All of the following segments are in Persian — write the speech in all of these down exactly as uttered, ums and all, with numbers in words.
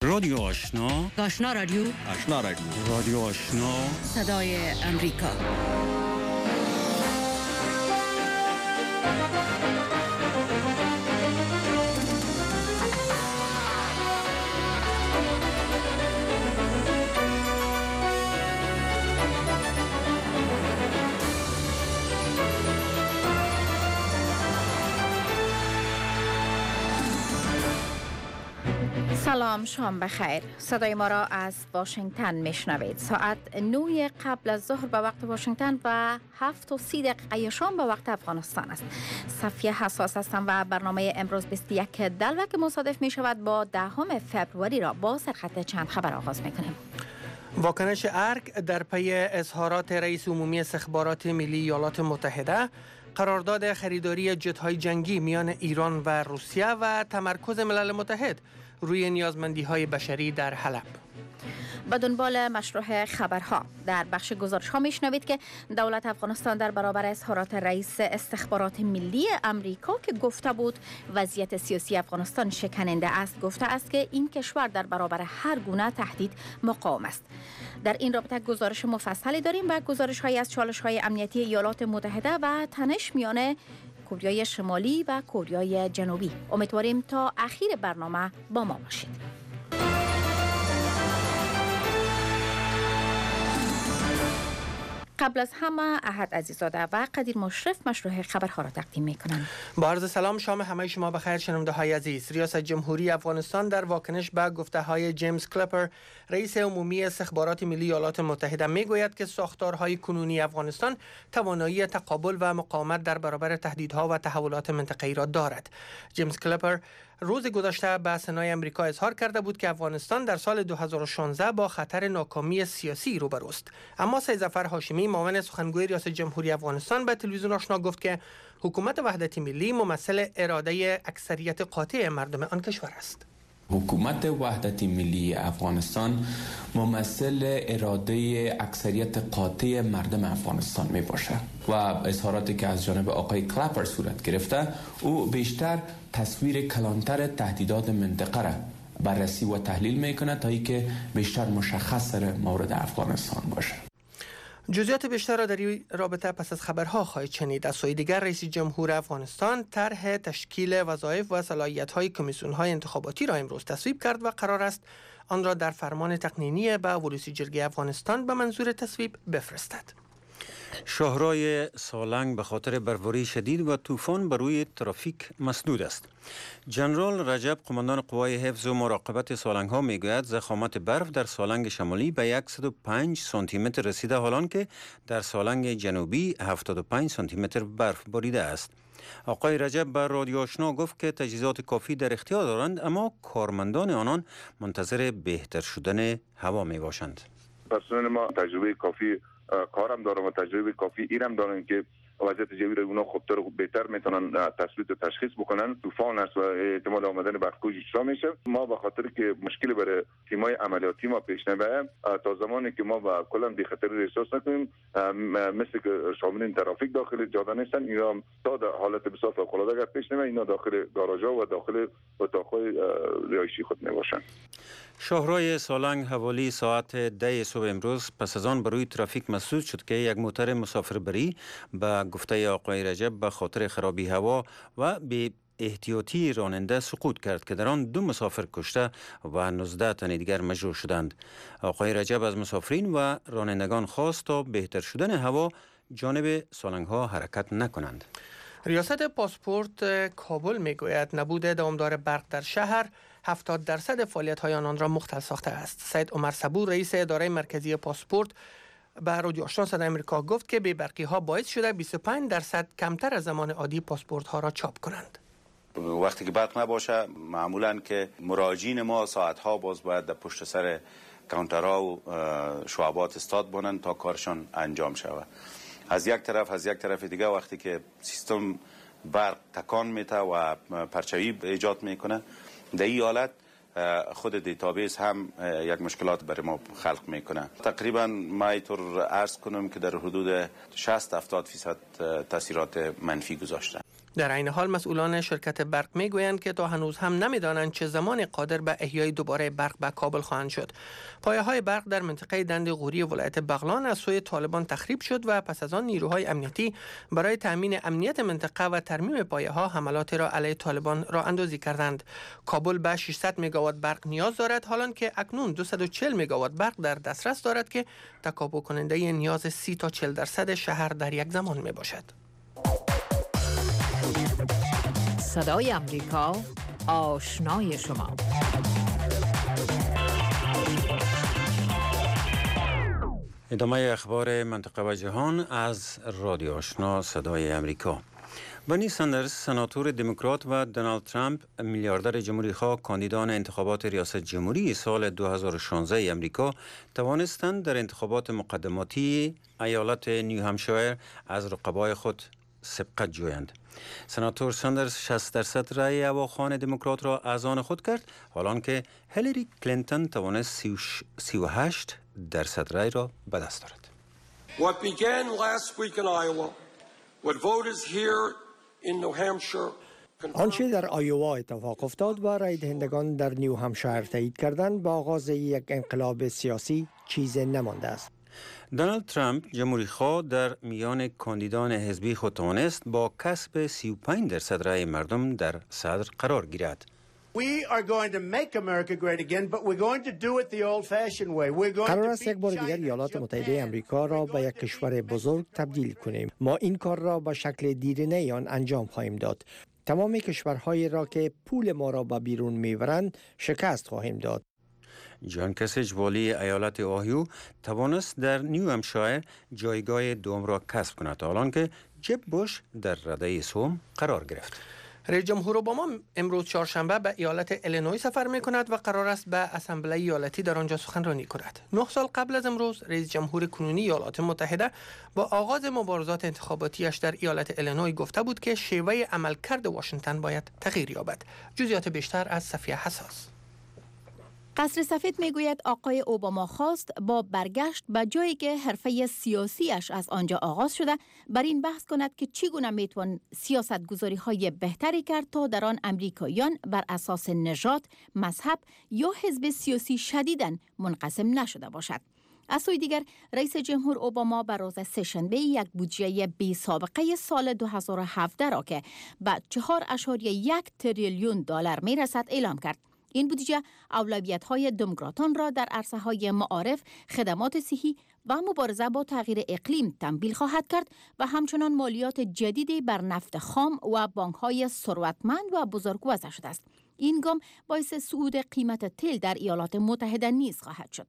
رادیو آشنا، آشنا رادیو، آشنا رادیو، رادیو آشنا، صدای امریکا. سلام، شام بخیر. صدای ما را از واشنگتن میشنوید. ساعت نه قبل از ظهر به وقت واشنگتن و هفت و سی دقیقه شام به وقت افغانستان است. صفیه حساس هستم و برنامه امروز بیست و یک دلو که مصادف می شود با دهم فوریه را با سرخط چند خبر آغاز می کنیم. واکنش ارگ در پی اظهارات رئیس عمومی استخبارات ملی ایالات متحده، قرارداد خریداری جت‌های جنگی میان ایران و روسیه و تمرکز ملل متحد روی نیازمندی‌های بشری در حلب. به دنبال مشروع خبرها در بخش گزارش ها میشنوید که دولت افغانستان در برابر اظهارات رئیس استخبارات ملی امریکا که گفته بود وضعیت سیاسی افغانستان شکننده است، گفته است که این کشور در برابر هر گونه تهدید مقاوم است. در این رابطه گزارش مفصلی داریم و گزارش های از چالش های امنیتی ایالات متحده و تنش میان کره شمالی و کره جنوبی. امیدواریم تا اخیر برنامه با ما باشید. قبل از همه احد عزیزاده و قدیر مشرف مشروع خبرها را تقدیم میکنند. با عرض سلام، شام همه شما بخیر شنونده های عزیز. ریاست جمهوری افغانستان در واکنش به گفته های جیمز کلپر رئیس عمومی استخبارات ملی ایالات متحده میگوید که ساختارهای کنونی افغانستان توانایی تقابل و مقاومت در برابر تهدیدها و تحولات منطقه‌ای را دارد. جیمز کلپر روز گذشته به سنای امریکا اظهار کرده بود که افغانستان در سال دو هزار و شانزده با خطر ناکامی سیاسی روبروست. اما سید ظفر هاشمی معاون سخنگوی ریاست جمهوری افغانستان به تلویزیون آشنا گفت که حکومت وحدت ملی ممثل اراده اکثریت قاطع مردم آن کشور است. حکومت وحدت ملی افغانستان ممثل اراده اکثریت قاطع مردم افغانستان می باشد و اظهاراتی که از جانب آقای کلپر صورت گرفته، او بیشتر تصویر کلانتر تهدیدات منطقه را بررسی و تحلیل می کند تا اینکه بیشتر مشخص در مورد افغانستان باشه. جزئیات بیشتر را در این رابطه پس از خبرها خواهید شنید. از سوی دیگر رئیس جمهور افغانستان طرح تشکیل وظایف و صلاحیت‌های کمیسیون‌های انتخاباتی را امروز تصویب کرد و قرار است آن را در فرمان تقنینی به ولوسی جرگه افغانستان به منظور تصویب بفرستد. شاهراه سالنگ به خاطر برف‌باری شدید و طوفان بر روی ترافیک مسدود است. جنرال رجب، قماندان قوای حفظ و مراقبت سالنگ ها، میگوید ضخامت برف در سالنگ شمالی به صد و پنج سانتی متر رسیده، حالان که در سالنگ جنوبی هفتاد و پنج سانتی متر برف باریده است. آقای رجب به رادیو آشنا گفت که تجهیزات کافی در اختیار دارند، اما کارمندان آنان منتظر بهتر شدن هوا می باشند. پرسنل ما تجربه کافی کارم دارم و تجربه کافی ایرم دارن که وضعیت جوی رو اونا خوبتر و بهتر میتونن تثبیت و تشخیص بکنن. طوفان است و احتمال آمدن برف‌کوش اجرا میشه. ما به خاطر که مشکلی برای تیمای عملیاتی ما پیش نمیاد، تا زمانی که ما با کلا بی خطری احساس نکنیم، مثل که شاملین ترافیک داخل جاده نیستن، اینا تا در حالت بسیار فوق‌العاده اگر پیش نمیاد، اینا داخل گاراژها و داخل اتاق‌های رهایشی خود میباشن. شاهراه سالنگ حوالی ساعت ده صبح امروز پس از آن بر روی ترافیک مسدود شد که یک موتر مسافربری به گفته آقای رجب به خاطر خرابی هوا و به احتیاطی راننده سقوط کرد که در آن دو مسافر کشته و نوزده تن دیگر مجروح شدند. آقای رجب از مسافرین و رانندگان خواست تا بهتر شدن هوا جانب سالنگ ها حرکت نکنند. ریاست پاسپورت کابل میگوید نبود دوامدار برق در شهر هفتاد درصد فعالیت‌های آنان را مختل ساخته است. سید عمر صبور، رئیس اداره مرکزی پاسپورت، به رادیو آشنا صدای امریکا گفت که بی‌برقی ها باعث شده بیست و پنج درصد کمتر از زمان عادی پاسپورت ها را چاپ کنند. وقتی که برق نباشه معمولاً که مراجعین ما ساعت ها باز باید در پشت سر کانترها و شعبات استاد بونن تا کارشان انجام شود. از یک طرف از یک طرف دیگه وقتی که سیستم برق تکان میته و پرچاوی ایجاد میکنه، در این حالت خود دیتابیس هم یک مشکلات برای ما خلق میکنه. تقریبا ما اینطور عرض کنم که در حدود شصت تا هفتاد فیصد تاثیرات منفی گذاشته. در این حال مسئولان شرکت برق میگویند که تا هنوز هم نمیدانند چه زمان قادر به احیای دوباره برق به کابل خواهند شد. پایه های برق در منطقه دند غوری ولایت بغلان از سوی طالبان تخریب شد و پس از آن نیروهای امنیتی برای تامین امنیت منطقه و ترمیم پایه ها حملات را علیه طالبان را اندازی کردند. کابل به ششصد مگاوات برق نیاز دارد، حالان که اکنون دویست و چهل مگاوات برق در دسترس دارد که تکاپو کننده نیاز سی تا چهل درصد شهر در یک زمان می باشد. صدای امریکا، آشنای شما. ادامه اخبار منطقه و جهان از رادیو آشنا صدای امریکا. برنی سندرز، سناتور دموکرات و دونالد ترامپ، میلیاردر جمهوری خواه کاندیدان انتخابات ریاست جمهوری سال دو هزار و شانزده امریکا، توانستند در انتخابات مقدماتی ایالت نیو همشایر از رقبای خود سبقت جویند. سناتور ساندرز شصت درصد رأی هواخوان دموکرات را از آن خود کرد، حالان که هیلاری کلینتون توانست سی و هشت درصد رأی را به دست دارد. What began last week in Iowa, what voters here in New Hampshire. آنچه در آیووا اتفاق افتاد و رای دهندگان در نیو همشایر تایید کردند با آغاز یک انقلاب سیاسی چیز نمانده است. دونالد ترامپ جمهوری خواه در میان کاندیدان حزبی خود توانست با کسب سی و پنج درصد رأی مردم در صدر قرار گیرد. قرار است یک بار دیگر ایالات متحده آمریکا را به یک کشور بزرگ تبدیل کنیم. ما این کار را به شکل دیرینه آن انجام خواهیم داد. تمام کشورهایی را که پول ما را به بیرون میبرند شکست خواهیم داد. جان کسیج، والی ایالت اوهیو، توانست در نیو همشایر جایگاه دوم را کسب کند، حالان که جب بوش در رده سوم قرار گرفت. رئیس جمهور اوباما امروز چهارشنبه به ایالت ایلینوی سفر می کند و قرار است به اسامبله ایالتی در آنجا سخنرانی کند. نه سال قبل از امروز رئیس جمهور کنونی ایالات متحده با آغاز مبارزات انتخاباتیش در ایالت ایلینوی گفته بود که شیوه عملکرد واشنگتن باید تغییر یابد. جزئیات بیشتر از صفیه حساس. قصر سفید میگوید آقای اوباما خواست با برگشت به جایی که حرفه سیاسیش از آنجا آغاز شده بر این بحث کند که چگونه میتوان سیاست گذاری های بهتری کرد تا در آن امریکاییان بر اساس نژاد، مذهب یا حزب سیاسی شدیداً منقسم نشده باشد. از سوی دیگر رئیس جمهور اوباما بر روز سه‌شنبه یک بودجه بی سابقه سال دو هزار و هفده را که به چهار اشاریه یک تریلیون دلار میرسد اعلام کرد. این بودجه اولویت‌های دموکراتان را در عرصه‌های معارف، خدمات صحی و مبارزه با تغییر اقلیم تمویل خواهد کرد و همچنان مالیات جدیدی بر نفت خام و بانک‌های ثروتمند و بزرگ وضع شده است. این گام باعث صعود قیمت تیل در ایالات متحده نیز خواهد شد.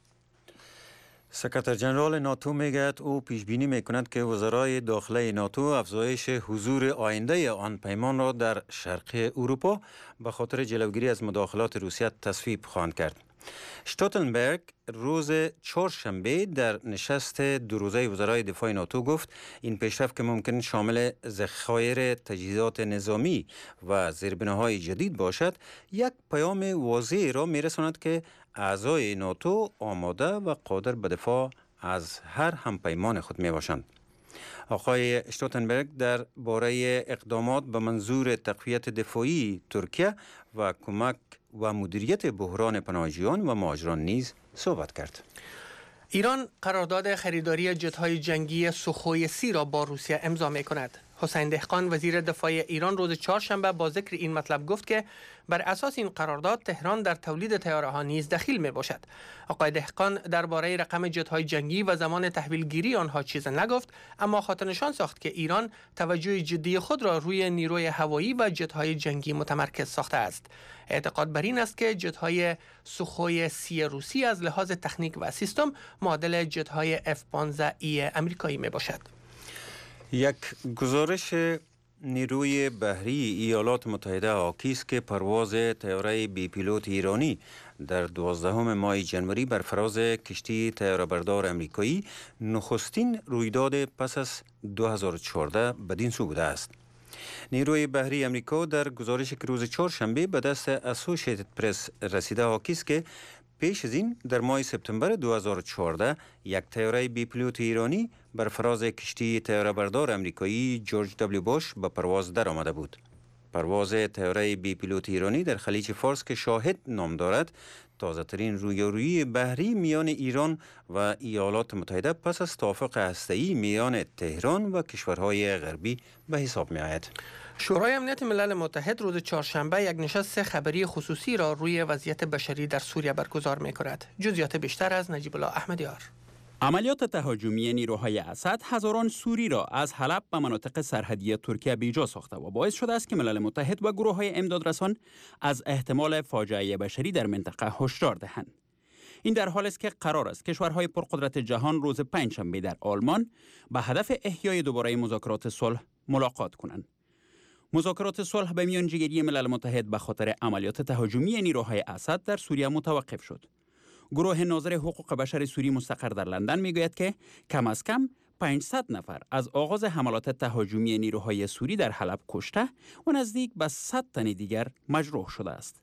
سکرتر جنرال ناتو میگوید او پیش بینی میکند که وزرای داخله ناتو افزایش حضور آینده آن پیمان را در شرق اروپا به خاطر جلوگیری از مداخلات روسیه تصویب خواهند کرد. شتولتنبرگ روز چهارشنبه در نشست دو روزه وزرای دفاع ناتو گفت این پیشرفت که ممکن شامل ذخایر تجهیزات نظامی و زیربناهای جدید باشد، یک پیام واضح را میرساند که اعضای ناتو آماده و قادر به دفاع از هر همپیمان خود می باشند. آقای شتولتنبرگ در باره اقدامات به منظور تقویت دفاعی ترکیه و کمک و مدیریت بحران پناهجویان و مهاجران نیز صحبت کرد. ایران قرارداد خریداری جت‌های جنگی سوخوی سی را با روسیه امضا می‌کند. حسین دهقان وزیر دفاع ایران روز چهارشنبه با ذکر این مطلب گفت که بر اساس این قرارداد تهران در تولید طیاره‌ها نیز دخیل می‌باشد. آقای دهقان درباره رقم جت‌های جنگی و زمان تحویلگیری آنها چیز نگفت، اما خاطرنشان ساخت که ایران توجه جدی خود را روی نیروی هوایی و جت‌های جنگی متمرکز ساخته است. اعتقاد بر این است که جت‌های سوخوی سی روسی از لحاظ تکنیک و سیستم معادل جت‌های اف پانزده ای امریکایی می‌باشد. یک گزارش نیروی بحری ایالات متحده حاکی است که پرواز طیاره بی پیلوت ایرانی در دوازدهم ماه جنوری بر فراز کشتی طیاره‌بردار امریکایی نخستین رویداد پس از دو هزار و چهارده بدین سو بوده است. نیروی بحری امریکا در گزارشی که روز چهارشنبه به دست اسوسییتد پرس رسیده حاکی است که پیش از این در ماه سپتامبر دو هزار و چهارده یک طیاره بی پیلوت ایرانی بر فراز کشتی طیاره بردار امریکایی جورج دبلیو بوش به پرواز در آمده بود. پرواز طیاره بی پیلوت ایرانی در خلیج فارس که شاهد نام دارد، تازه ترین رویارویی بحری میان ایران و ایالات متحده پس از توافق هسته‌ای میان تهران و کشورهای غربی به حساب می آید. شورای امنیت ملل متحد روز چهارشنبه یک نشست خبری خصوصی را روی وضعیت بشری در سوریه برگزار می کند. جزئیات بیشتر از نجیب الله احمدیار. عملیات تهاجمی نیروهای اسد هزاران سوری را از حلب به مناطق سرحدی ترکیه بیجا ساخته و باعث شده است که ملل متحد و گروه‌های امدادرسان از احتمال فاجعه بشری در منطقه هشدار دهند. این در حالی است که قرار است کشورهای پرقدرت جهان روز پنجشنبه در آلمان به هدف احیای دوباره مذاکرات صلح ملاقات کنند. مذاکرات صلح به میانجیگری ملل متحد به خاطر عملیات تهاجمی نیروهای اسد در سوریه متوقف شد. گروه ناظر حقوق بشر سوری مستقر در لندن میگوید که کم از کم پانصد نفر از آغاز حملات تهاجمی نیروهای سوری در حلب کشته و نزدیک به صد تن دیگر مجروح شده است.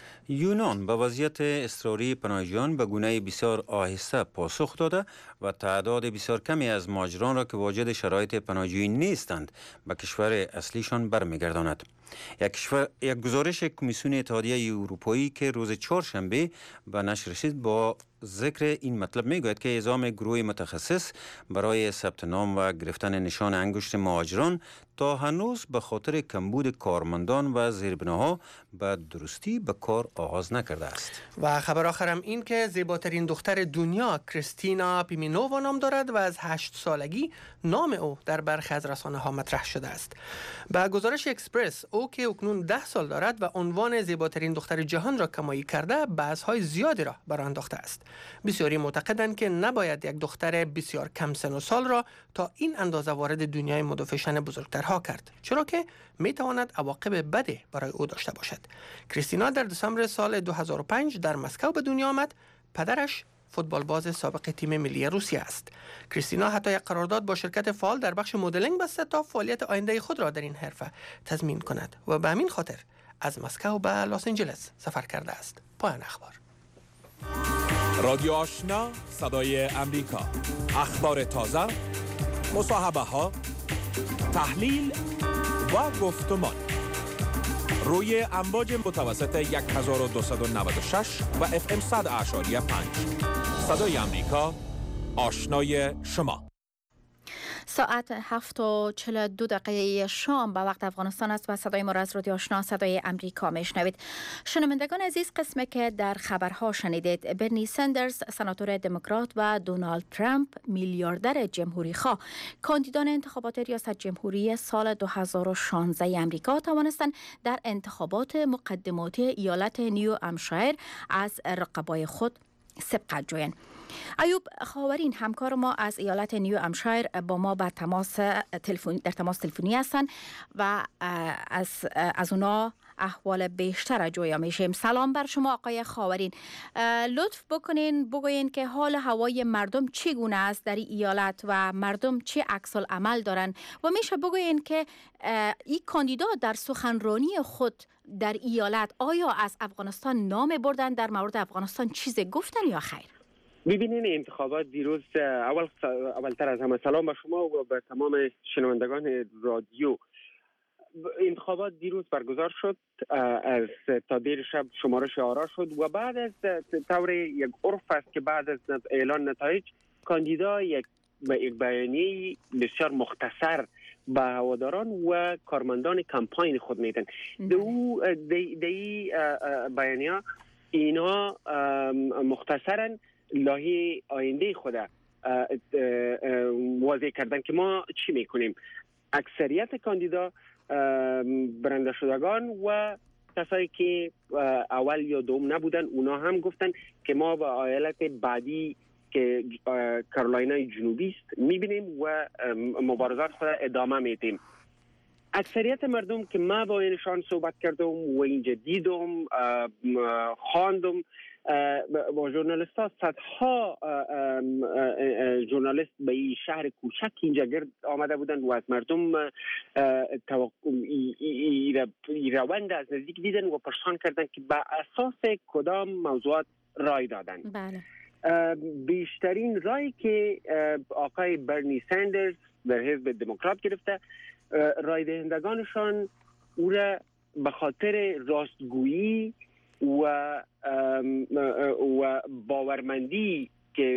یونان به وضعیت اضطراری پناهجویان به گونه بسیار آهسته پاسخ داده و تعداد بسیار کمی از مهاجران را که واجد شرایط پناهجویی نیستند به کشور اصلیشان برمیگرداند. یک, کشور، یک گزارش کمیسیون اتحادیه اروپایی که روز چهارشنبه به نشر رسید با ذکر این مطلب میگوید که اعزام گروه متخصص برای ثبت نام و گرفتن نشان انگشت مهاجران تا هنوز به خاطر کمبود کارمندان و زیربناها به درستی به کار آغاز نکرده است. و خبر آخرم این که زیباترین دختر دنیا کریستینا پیمینووا نام دارد و از هشت سالگی نام او در برخی از رسانه ها مطرح شده است. با گزارش اکسپرس، او که اکنون ده سال دارد و عنوان زیباترین دختر جهان را کمایی کرده، بحث‌های زیادی را برانداخته است. بسیاری معتقدند که نباید یک دختر بسیار کم سن و سال را تا این اندازه وارد دنیای مد و فشن بزرگترها کرد، چرا که میتواند عواقب بدی برای او داشته باشد. کریستینا در دسامبر سال دو هزار و پنج در مسکو به دنیا آمد. پدرش فوتبالباز سابق تیم ملی روسیه است. کریستینا حتی یک قرارداد با شرکت فال در بخش مدلینگ بسته تا فعالیت آینده خود را در این حرفه تضمین کند و به همین خاطر از مسکو به لس آنجلس سفر کرده است. پایان اخبار. رادیو آشنا، صدای امریکا. اخبار تازه، مصاحبه ها، تحلیل و گفتمان روی امواج متوسط هزار و دویست و نود و شش و اف ام صد اعشاری پنج. صدای امریکا، آشنای شما. ساعت هفت و چهل و دو دقیقه شام به وقت افغانستان است و صدای ما را از رادیو آشنا صدای امریکا میشنوید. شنوندگان عزیز، قسمی که در خبرها شنیدید، برنی سندرز سناتور دموکرات و دونالد ترامپ میلیاردر جمهوری خواه کاندیدان انتخابات ریاست جمهوری سال دو هزار و شانزده امریکا توانستند در انتخابات مقدماتی ایالت نیو همشایر از رقبای خود سبقت جویند. ایوب خاورین همکار ما از ایالت نیو همشایر با ما به تماس تلفنی در تماس تلفنی هستند و از از اونا احوال بیشتر جویا میشیم. سلام بر شما آقای خاورین. لطف بکنین بگوین که حال هوای مردم چگونه است در این ایالت و مردم چه عکس العمل دارن و میشه بگوین که این کاندیدا در سخنرانی خود در ایالت آیا از افغانستان نام بردن، در مورد افغانستان چیز گفتن یا خیر؟ ببینین انتخابات دیروز، اول اولتر از همه سلام به شما و به تمام شنوندگان رادیو. انتخابات دیروز برگزار شد، از تا دیر شب شمارش آرا شد و بعد از طور یک عرف است که بعد از اعلان نتایج کاندیدا یک بیانیه بسیار مختصر به هواداران و کارمندان کمپاین خود میدن. دو دی بیانیه اینا مختصرا لایحه آینده خود واضح کردن که ما چی میکنیم. اکثریت کاندیدا برنده شدگان و کسایی که اول یا دوم نبودن اونا هم گفتن که ما به ایالت بعدی که کارولینای جنوبی است میبینیم و مبارزات خود ادامه میدیم. اکثریت مردم که ما با اینشان صحبت کردم و اینجا دیدم خواندم با ژورنالیست ها، صدها ژورنالیست به این شهر کوچک اینجا گرد آمده بودند و از مردم روند از نزدیک دیدن و پرسان کردند که به اساس کدام موضوعات رای دادن. بله. بیشترین رای که آقای برنی سندرز در حزب دموکرات گرفته، رای دهندگانشان او را به خاطر راستگویی و و باورمندی که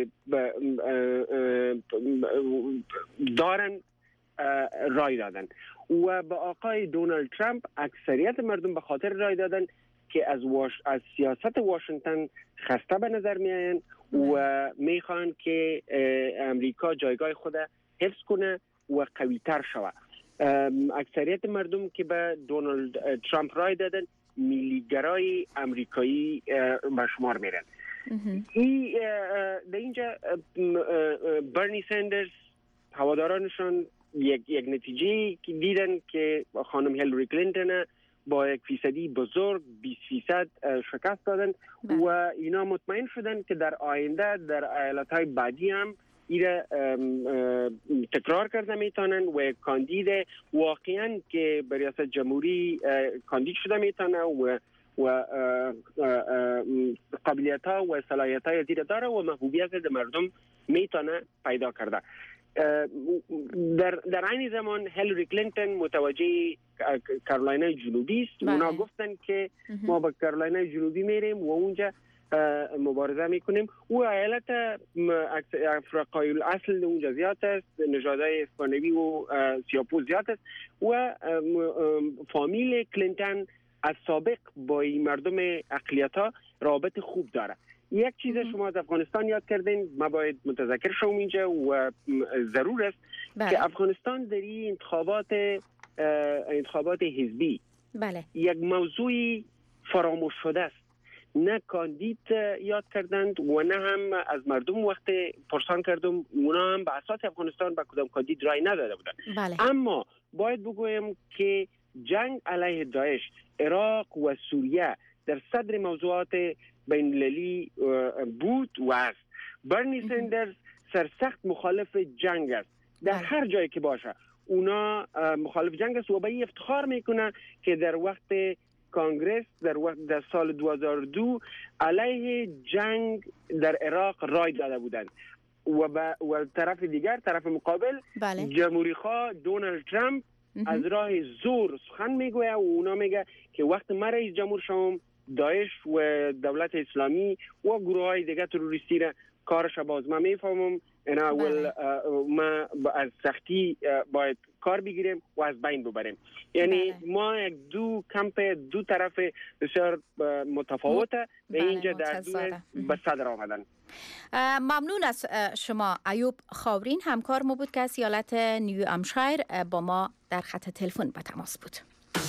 دارن رای دادن و به آقای دونالد ترامپ اکثریت مردم به خاطر رای دادن که از واش... از سیاست واشنگتن خسته به نظر میآیند و میخوان که امریکا جایگاه خود حفظ کنه و قوی‌تر شود. اکثریت مردم که به دونالد ترامپ رای دادن ملیگرای امریکایی به شمار میرن. این در اینجا برنی سندرز هوادارانشان یک یک نتیجه دیدن که خانم هیلاری کلینتون با یک فیصدی بزرگ بیست فیصد شکست دادن و اینا مطمئن شدن که در آینده در ایالت‌های بعدی هم ایره تکرار کرده میتونن و کاندید واقعا که به ریاست جمهوری کاندید شده میتونه و و قابلیت ها و صلاحیت های زیاده داره و محبوبیت در مردم میتونه پیدا کرده. در در عین زمان هیلاری کلینتون متوجه کارولینای جنوبی است. اونا گفتن که ما به کارولینای جنوبی میریم و اونجا مبارزه میکنیم و ایالت افریقای الاصل اونجا زیاد است، نژادهای اسپانیایی و سیاپوس زیاد است و فامیل کلینتون از سابق با مردم اقلیت‌ها رابط خوب داره. یک چیز شما از افغانستان یاد کردین، ما باید متذکر شوم اینجا و ضرور است بله. که افغانستان در این انتخابات انتخابات حزبی بله. یک موضوعی فراموش شده است. نه کاندید یاد کردند و نه هم از مردم وقت پرسان کردم اونا هم به اساس افغانستان به کدام کاندید رای نداده بودند. بله. اما باید بگویم که جنگ علیه داعش، عراق و سوریه در صدر موضوعات بین المللی بود و است. برنی سندرز سرسخت مخالف جنگ است در بله. هر جایی که باشه اونا مخالف جنگ است و به این افتخار میکنه که در وقت کانگرس در وقت در سال دو هزار و دو علیه جنگ در عراق رای داده بودند و به و طرف دیگر طرف مقابل بله. جمهوری خواه دونالد ترامپ از راه زور سخن میگوید و اونا میگه که وقت ما رئیس جمهور شوم داعش و دولت اسلامی و گروه های دیگه تروریستی را کارش باز ما میفهمم اینا اول ما از سختی باید کار بگیریم و از بین ببریم. یعنی بله. ما یک دو کمپ دو طرف بسیار متفاوته به بله. اینجا در به صدر آمدن. ممنون از شما. ایوب خاورین همکار ما بود که از ایالت نیو همشایر با ما در خط تلفن به تماس بود.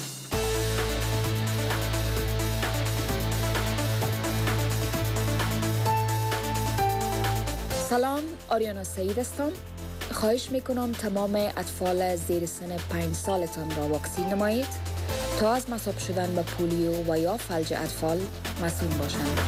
سلام، آریانا سعید هستم. خواهش میکنم تمام اطفال زیر سن پنج سالتان را واکسین نمایید تا از مصاب شدن به پولیو و یا فلج اطفال مسئول باشند.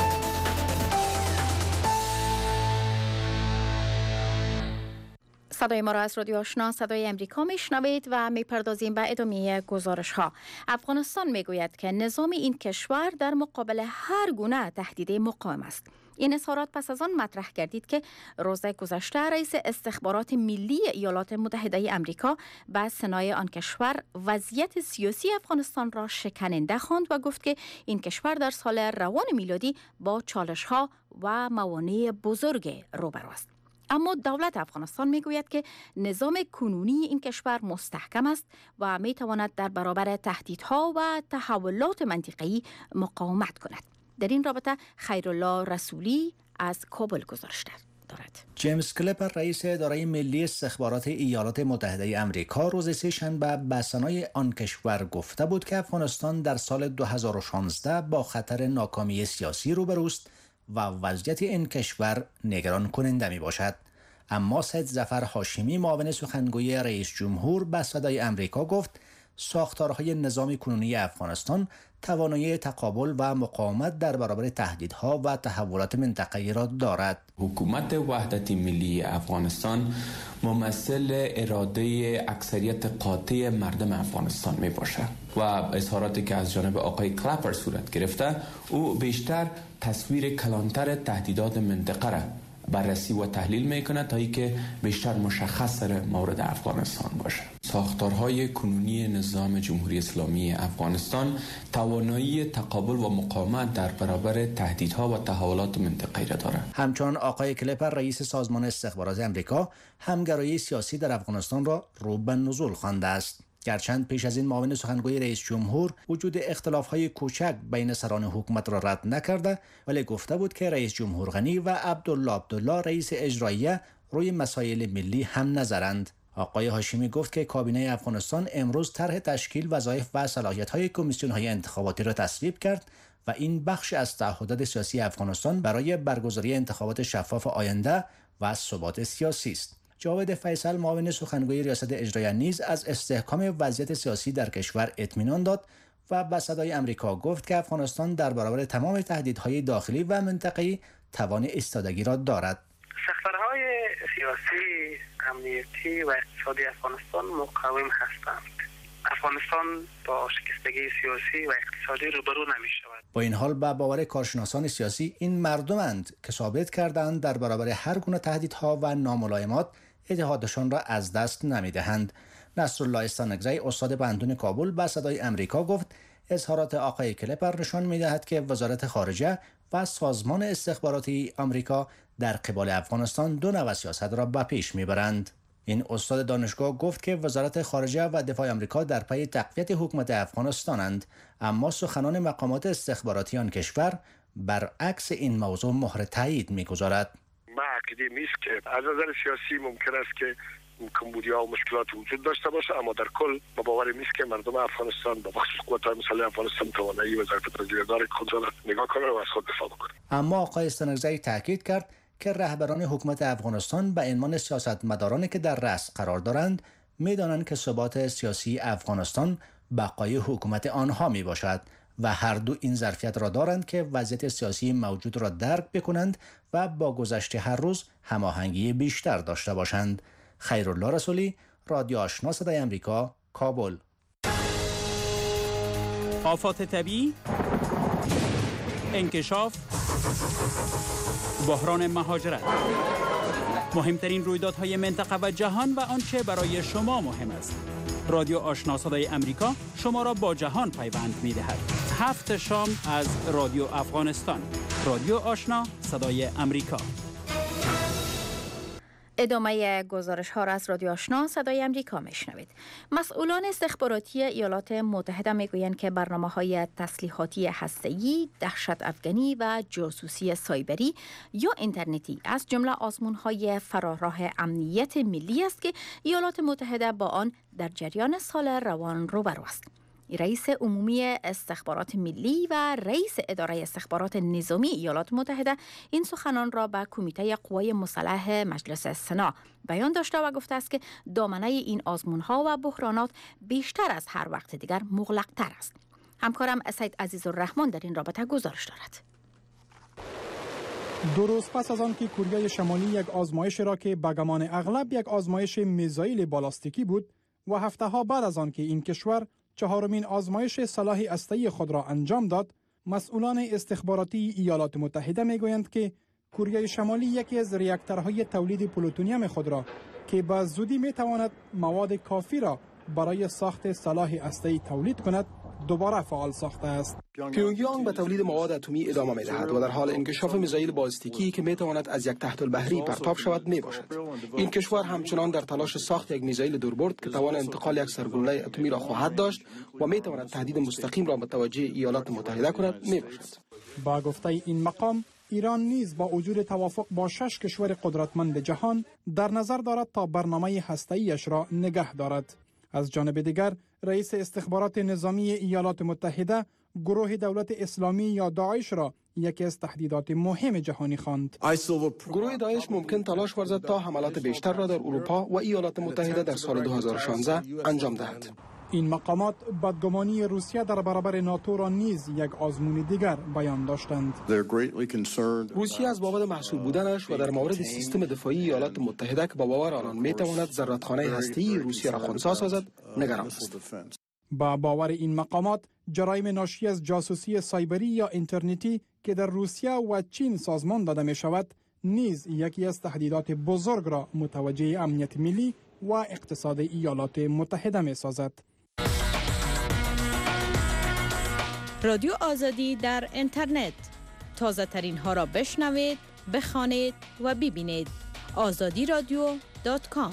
صدای ما را از رادیو آشنا صدای امریکا میشنوید و میپردازیم به ادامه گزارش ها. افغانستان میگوید که نظام این کشور در مقابل هر گونه تهدید مقاوم است. این اظهارات پس از آن مطرح گردید که روز گذشته رئیس استخبارات ملی ایالات متحده امریکا به سنای آن کشور وضعیت سیاسی افغانستان را شکننده خواند و گفت که این کشور در سال روان میلادی با چالش‌ها و موانع بزرگ روبرو است. اما دولت افغانستان میگوید که نظام کنونی این کشور مستحکم است و میتواند در برابر تهدیدها و تحولات منطقه‌ای مقاومت کند. در این رابطه خیرالله رسولی از کابل گزارش دارد. جیمز کلپر رئیس اداره ملی استخبارات ایالات متحده امریکا روز سه شنبه به سنای آن کشور گفته بود که افغانستان در سال دو هزار و شانزده با خطر ناکامی سیاسی روبروست و وضعیت این کشور نگران کننده می باشد. اما سید ظفر هاشمی معاون سخنگوی رئیس جمهور به صدای امریکا گفت ساختارهای نظام کنونی افغانستان توانایی تقابل و مقاومت در برابر تهدیدها و تحولات منطقه‌ای را دارد. حکومت وحدت ملی افغانستان ممثل اراده اکثریت قاطع مردم افغانستان می باشد و اظهاراتی که از جانب آقای کلپر صورت گرفته، او بیشتر تصویر کلانتر تهدیدات منطقه را بررسی و تحلیل میکنه تا اینکه بیشتر مشخص در مورد افغانستان باشه. ساختارهای کنونی نظام جمهوری اسلامی افغانستان توانایی تقابل و مقاومت در برابر تهدیدها و تحولات منطقه‌ای را دارد. همچنان آقای کلپر رئیس سازمان استخبارات آمریکا همگرایی سیاسی در افغانستان را رو به نزول خوانده است. گرچند پیش از این معاون سخنگوی رئیس جمهور وجود اختلاف‌های کوچک بین سران حکومت را رد نکرده، ولی گفته بود که رئیس جمهور غنی و عبدالله عبدالله رئیس اجراییه روی مسائل ملی هم نظرند. آقای هاشمی گفت که کابینه افغانستان امروز طرح تشکیل وظایف و صلاحیت‌های کمیسیون‌های انتخاباتی را تصویب کرد و این بخش از تعهدات سیاسی افغانستان برای برگزاری انتخابات شفاف آینده و ثبات سیاسی است. جاوید فیصل معاون سخنگوی ریاست اجراییه نیز از استحکام وضعیت سیاسی در کشور اطمینان داد و به صدای آمریکا گفت که افغانستان در برابر تمام تهدیدهای داخلی و منطقه‌ای توان ایستادگی را دارد. ساختارهای سیاسی، امنیتی و اقتصادی افغانستان مقاوم هستند. افغانستان با شکستگی سیاسی و اقتصادی روبرو نمی شود. با این حال به باور کارشناسان سیاسی این مردمند که ثابت کردند در برابر هر گونه تهدیدها و ناملایمات اتحادشان را از دست نمی دهند. نصرالله استانگزی استاد پانتون کابل به صدای آمریکا گفت اظهارات آقای کلپر نشان می دهد که وزارت خارجه و سازمان استخباراتی آمریکا در قبال افغانستان دو نوع سیاست را به پیش می برند. این استاد دانشگاه گفت که وزارت خارجه و دفاع آمریکا در پی تقویت حکومت افغانستانند، اما سخنان مقامات استخباراتی آن کشور برعکس این موضوع مهر تایید می‌گذارد. ما عقیده نیست که از نظر سیاسی ممکن است که کمبودی‌ها و مشکلات وجود داشته باشه، اما در کل با باور نیست که مردم افغانستان با خصوص قوت‌های مسلح افغانستان توانایی وزارت پذیردار خود را نگاه کنند و از خود دفاع بکنند. اما آقای استانگزی تاکید کرد که رهبران حکومت افغانستان به عنوان سیاستمدارانی که در رأس قرار دارند می‌دانند که ثبات سیاسی افغانستان بقای حکومت آنها می باشد و هر دو این ظرفیت را دارند که وضعیت سیاسی موجود را درک بکنند و با گذشت هر روز هماهنگی بیشتر داشته باشند. خیرالله رسولی، رادیو آشنا صدای آمریکا، کابل. آفات طبیعی، انکشاف، بحران مهاجرت، مهمترین رویدادهای منطقه و جهان و آنچه برای شما مهم است. رادیو آشنا صدای آمریکا شما را با جهان پیوند می‌دهد. هفت شام از رادیو افغانستان. رادیو آشنا صدای آمریکا. ادامه گزارش ها را از رادیو آشنا صدای آمریکا میشنوید. مسئولان استخباراتی ایالات متحده میگویند که برنامه‌های تسلیحاتی هسته‌ای، دهشت افغانی و جاسوسی سایبری یا اینترنتی از جمله آزمون‌های فراراه امنیت ملی است که ایالات متحده با آن در جریان سال روان روبرو است. رئیس عمومی استخبارات ملی و رئیس اداره استخبارات نظامی ایالات متحده این سخنان را به کمیته قوای مسلح مجلس سنا بیان داشته و گفته است که دامنه این آزمون‌ها و بحرانات بیشتر از هر وقت دیگر مغلق‌تر است. همکارم سید عزیزالرحمن در این رابطه گزارش دارد. دو روز پس از آن که کره شمالی یک آزمایش را که به گمان اغلب یک آزمایش میزایل بالاستیکی بود و هفته ها بعد از آن که این کشور چهارمین آزمایش سلاح هسته‌ای خود را انجام داد، مسئولان استخباراتی ایالات متحده میگویند که کره شمالی یکی از ریاکتورهای تولید پلوتونیم خود را که به زودی میتواند مواد کافی را برای ساخت سلاح هسته‌ای تولید کند دوباره فعال ساخته است. پیونگیانگ به تولید مواد اتمی ادامه می‌دهد و در حال انکشاف میزایل بالستیکی که میتواند از یک تحت البحری پرتاب شود میباشد. این کشور همچنان در تلاش ساخت یک میزایل دوربرد که توان انتقال یک سرگلوله اتمی را خواهد داشت و میتواند تهدید مستقیم را متوجه ایالات متحده کند میباشد. با گفته این مقام، ایران نیز با وجود توافق با شش کشور قدرتمند جهان در نظر دارد تا برنامه هسته‌ایش را نگه دارد. از جانب دیگر، رئیس استخبارات نظامی ایالات متحده گروه دولت اسلامی یا داعش را یکی از تهدیدات مهم جهانی خواند. گروه داعش ممکن تلاش ورزد تا حملات بیشتر را در اروپا و ایالات متحده در سال دو هزار و شانزده انجام دهد. این مقامات بدگمانی روسیه در برابر ناتو را نیز یک آزمون دیگر بیان داشتند. روسیه از بابت محسوب بودنش و در مورد سیستم دفاعی ایالات متحده که با باور آنان میتواند ذرتخانه هسته‌ای روسیه را خنثی سازد نگران است. با باور این مقامات جرایم ناشی از جاسوسی سایبری یا اینترنتی که در روسیه و چین سازمان داده می شود نیز یکی از تهدیدات بزرگ را متوجه امنیت ملی و اقتصاد ایالات متحده می سازد. رادیو آزادی در اینترنت، تازه ترین ها را بشنوید، بخوانید و ببینید. آزادی رادیو دات کام.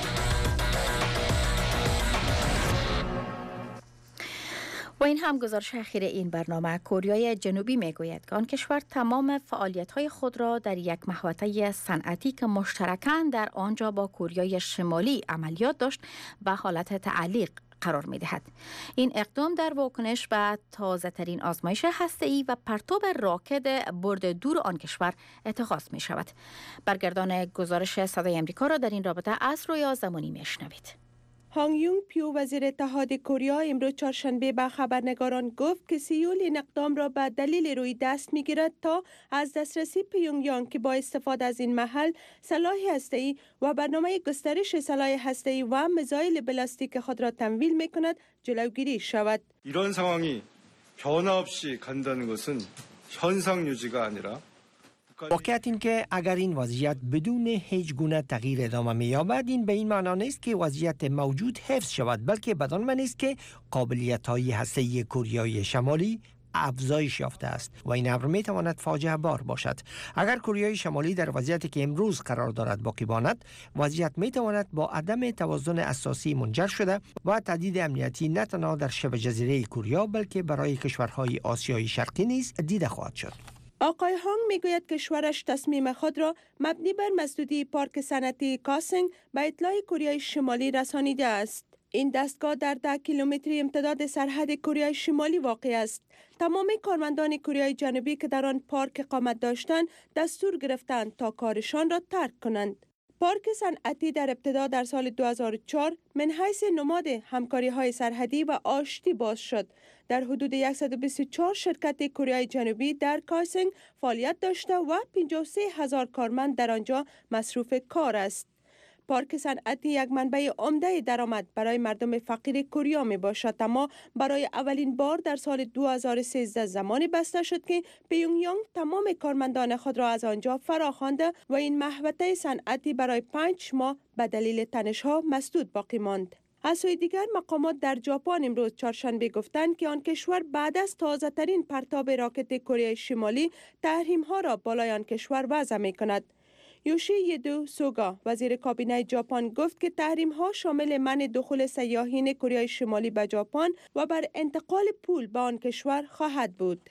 و این هم گزارش اخیر این برنامه. کره جنوبی میگوید که آن کشور تمام فعالیت‌های خود را در یک محوطه صنعتی که مشترکاً در آنجا با کره شمالی عملیات داشت به حالت تعلیق قرار می‌دهد. این اقدام در واکنش به تازه‌ترین آزمایش هسته‌ای و پرتاب راکت برد دور آن کشور اتخاذ می‌شود. برگردان گزارش صدای آمریکا را در این رابطه از رویا زمانی می‌شنوید. هانگ یونگ پیو وزیر اتحاد کره امروز چهارشنبه به خبرنگاران گفت که سیول این اقدام را به دلیل روی دست می‌گیرد تا از دسترسی پیونگ یانگ که با استفاده از این محل سلاح هسته‌ای و برنامه گسترش سلاح هسته‌ای و میزایل بلاستیک خود را تمویل می‌کند جلوگیری شود. 이런 상황이 변화 없이 간다는 것은 현상 유지가 아니라 واقعیت این که اگر این وضعیت بدون هیچ گونه تغییر ادامه می‌یابد این به این معنا نیست که وضعیت موجود حفظ شود، بلکه بدان معنی است که قابلیت‌های هسته‌ای کره شمالی افزایش یافته است و این امر می‌تواند فاجعه بار باشد. اگر کره شمالی در وضعیتی که امروز قرار دارد باقی ماند، وضعیت می‌تواند با عدم توازن اساسی منجر شده و تهدید امنیتی نه تنها در شبه جزیره کره بلکه برای کشورهای آسیای شرقی نیز دیده خواهد شد. آقای هانگ میگوید کشورش تصمیم خود را مبنی بر مسدودی پارک صنعتی کاسنگ به اطلاع کره شمالی رسانیده است. این دستگاه در ده کیلومتری امتداد سرحد کره شمالی واقع است. تمام کارمندان کره جنوبی که در آن پارک اقامت داشتند دستور گرفتند تا کارشان را ترک کنند. پارک صنعتی در ابتدا در سال دو هزار و چهار من حیث نماد همکاری‌های سرحدی و آشتی باز شد. در حدود صد و بیست و چهار شرکت کره جنوبی در کاسنگ فعالیت داشته و پنجاه و سه هزار کارمند در آنجا مصروف کار است. پارک صنعتی یک منبع عمده درآمد برای مردم فقیر کره می باشد، اما برای اولین بار در سال دو هزار و سیزده زمانی بسته شد که پیونگ یانگ تمام کارمندان خود را از آنجا فراخوانده و این محوطه صنعتی برای پنج ماه به دلیل تنش‌ها مسدود باقی ماند. از سوی دیگر مقامات در ژاپن امروز چهارشنبه گفتند که آن کشور بعد از تازه‌ترین پرتاب راکت کره شمالی تحریم‌ها را بالای آن کشور وضع می‌کند. یوشییدو سوگا وزیر کابینه ژاپن گفت که تحریم‌ها شامل منع دخول سیاحین کره شمالی به ژاپن و بر انتقال پول به آن کشور خواهد بود.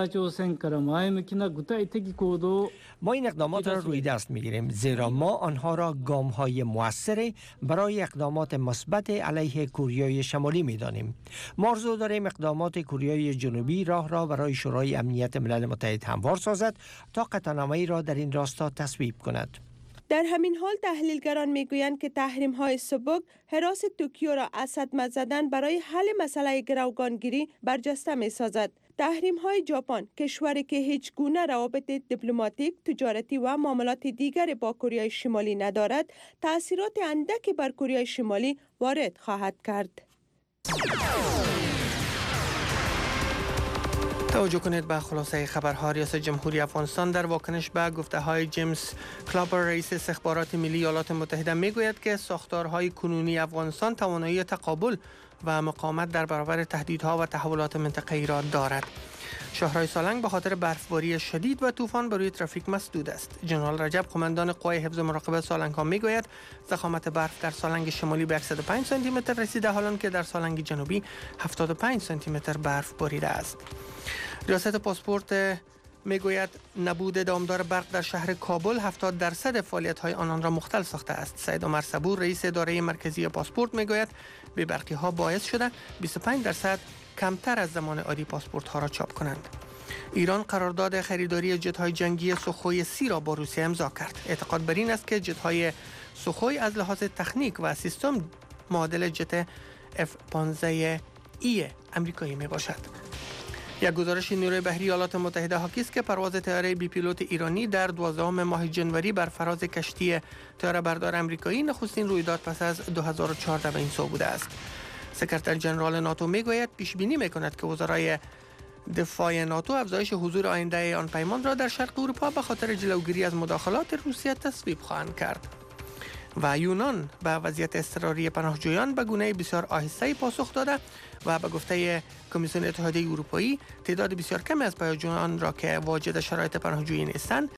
ما این اقدامات را روی دست می‌گیریم زیرا ما آنها را گام‌های مؤثر برای اقدامات مثبت علیه کره شمالی می‌دانیم. ما آرزو داریم اقدامات کره جنوبی راه را برای شورای امنیت ملل متحد هموار سازد تا قطعنامه‌ای را در این راستا تصویب کند. در همین حال تحلیلگران میگویند که تحریم‌های سبک حراس توکیو را از صدمه زدن برای حل مسئله گروگانگیری برجسته می‌سازد. تحریم‌های ژاپن، کشوری که هیچ گونه روابط دیپلماتیک، تجارتی و معاملات دیگر با کره شمالی ندارد، تأثیرات اندکی بر کره شمالی وارد خواهد کرد. توجه کنید به خلاصه خبرها. ریاست جمهوری افغانستان در واکنش به گفته‌های جیمز کلاپر رئیس استخبارات ملی ایالات متحده میگوید که ساختارهای کنونی افغانستان توانایی تقابل و مقاومت در برابر تهدیدها و تحولات منطقه‌ای را دارد. شهرهای سالنگ به خاطر برفباری شدید و طوفان بر روی ترافیک مسدود است. جنرال رجب قماندان قوای حفظ و مراقبت سالنگ ها میگوید ضخامت برف در سالنگ شمالی به صد و پنج سانتی متر رسیده، حالان که در سالنگ جنوبی هفتاد و پنج سانتی متر برف باریده است. ریاست پاسپورت میگوید نبود دامدار برق در شهر کابل هفتاد درصد فعالیت‌های آنان را مختل ساخته است. سید عمر صبور رئیس اداره مرکزی پاسپورت میگوید بی برقی ها باعث شده بیست و پنج درصد کمتر از زمان عادی پاسپورت ها را چاپ کنند. ایران قرارداد خریداری جت‌های جنگی سوخوی سی را با روسیه امضا کرد. اعتقاد بر این است که جت‌های سوخوی از لحاظ تکنیک و سیستم معادل جت اف پانزده ای امریکایی می باشد. یک گزارش نیروی بحری ایالات متحده حاکی است که پرواز طیاره بی پیلوت ایرانی در دوازدهم ماه جنوری بر فراز کشتی طیاره بردار امریکایی نخستین رویداد پس از دو هزار و چهارده به این سو بوده است. سکرتر جنرال ناتو میگوید پیش بینی میکند که وزرای دفاع ناتو افزایش حضور آینده آن پیمان را در شرق اروپا به خاطر جلوگیری از مداخلات روسیه تصویب خواهند کرد. و یونان به وضعیت اضطراری پناهجویان به گونه بسیار آهسته پاسخ داده و به گفته کمیسیون اتحادیه اروپایی تعداد بسیار کمی از پناهجویان را که واجد شرایط پناهجویی نیستند